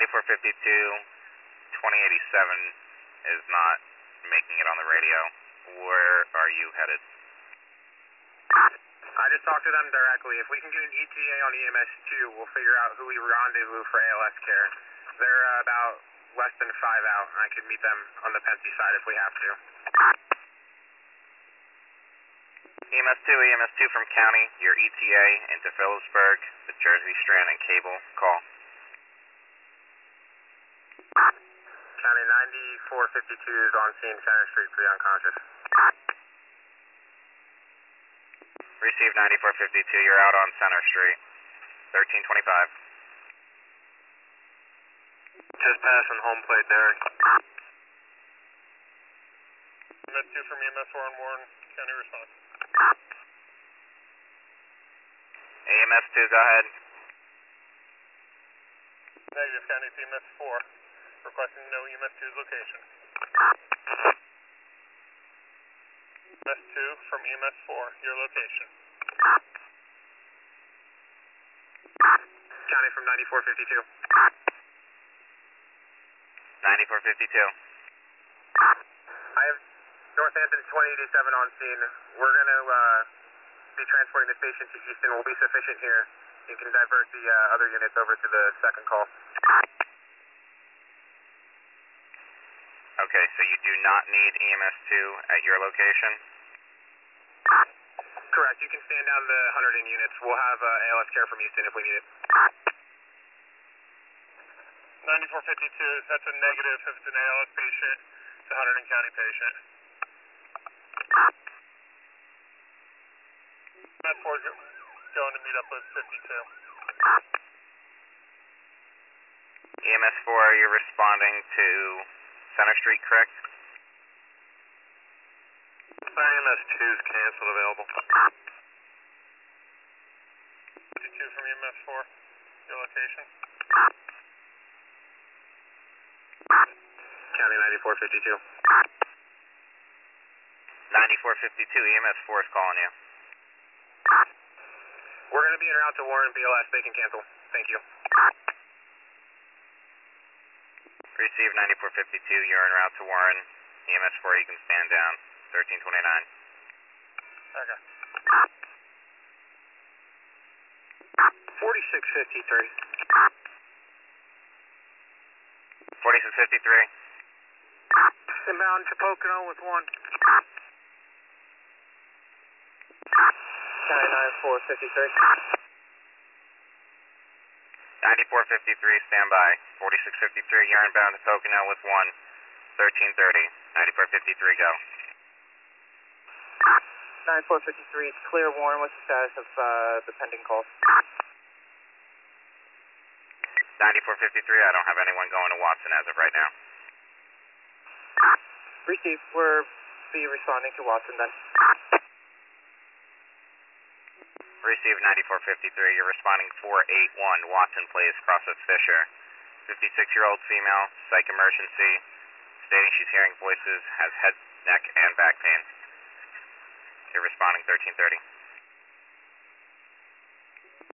2087 is not making it on the radio. Where are you headed? I just talked to them directly. If we can get an ETA on EMS2, we'll figure out who we rendezvous for ALS care. They're about less than 5 out, and I could meet them on the Pennsy side if we have to. EMS2 from County, your ETA into Phillipsburg, the Jersey Strand and Cable, call. County 9452 is on scene, Center Street, pre-unconscious. Receive 9452, you're out on Center Street, 1325. Just passing home plate, Derek. EMS2 from EMS4 on Warren, County response. EMS2, go ahead. Negative, County to EMS4, requesting no EMS2's location. EMS2 from EMS4, your location. County from 9452. 9452. I have Northampton 2087 on scene. We're going to be transporting this patient to Houston. We'll be sufficient here. You can divert the other units over to the second call. Okay, so you do not need EMS2 at your location? Correct. You can stand down the 100 units. We'll have ALS care from Houston if we need it. 9452, that's a negative if it's an ALS patient. It's a Hunterdon County patient. EMS4 is going to meet up with 52. EMS4, you're responding to Center Street, correct? EMS2 is canceled available. 52 from EMS4, your location. County 9452. 9452, EMS4 is calling you. We're going to be en route to Warren, BLS. They can cancel. Thank you. Receive 9452, you're en route to Warren. EMS4, you can stand down. 1329. Okay. 4653. 4653. Inbound to Pocono with one. County 9453. 9453, stand by. 4653, you're inbound to Pocono with 1330. 9453, go. 9453, it's clear, Warren. What's the status of the pending calls? 9453, I don't have anyone going to Watson as of right now. Receive. We're be responding to Watson then. Receive 9453, you're responding 481, Watson Place, Crossroads Fisher. 56-year-old female, psych emergency, stating she's hearing voices, has head, neck, and back pain. You're responding 1330.